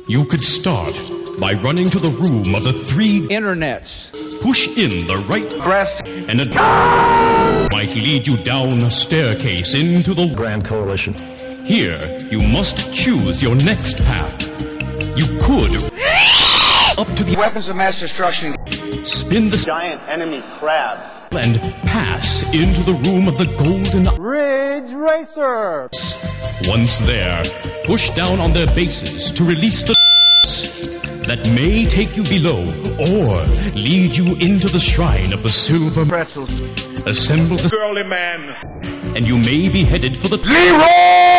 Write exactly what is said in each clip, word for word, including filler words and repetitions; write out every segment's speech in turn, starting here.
You could start by running to the room of the three internets. Push in the right breast, and it might lead you down a staircase into the Grand Coalition. Here, you must choose your next path. You could up to the weapons of mass destruction. Spin the giant enemy crab and pass into the room of the golden Ridge Racer. Once there, push down on their bases to release the that may take you below or lead you into the shrine of the silver pretzels. Assemble the girly man, and you may be headed for the Leroy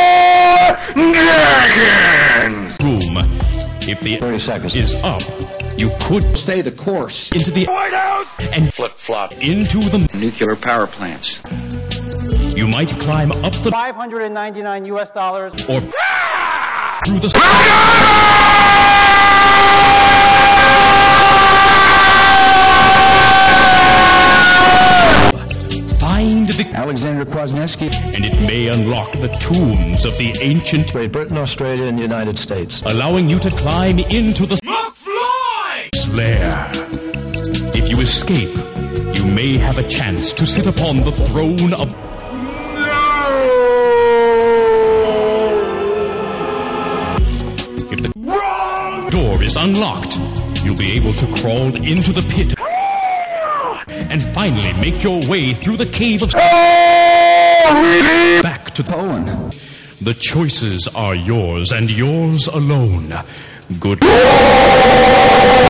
Jenkins room. If the thirty seconds is up, you could stay the course into the White House and flip-flop into the nuclear power plants. You might climb up the five hundred ninety-nine U S dollars or through the find the Alexander Kwasniewski, and it may unlock the tombs of the ancient Great Britain, Australia, and the United States, allowing you to climb into the McFly lair. If you escape, you may have a chance to sit upon the throne of If the door is unlocked, you'll be able to crawl into the pit and finally make your way through the cave of back to Poland. The choices are yours and yours alone. Good